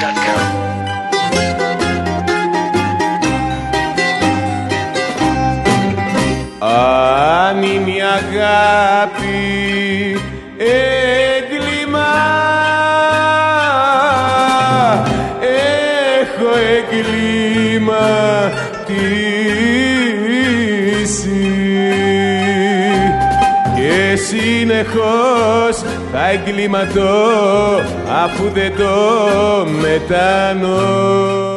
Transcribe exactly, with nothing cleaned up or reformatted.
dot com. Αν είναι η αγάπη έγκλημα, έχω εγκληματίσει και συνεχώς θα εγκληματώ αφού δεν το μετάνω.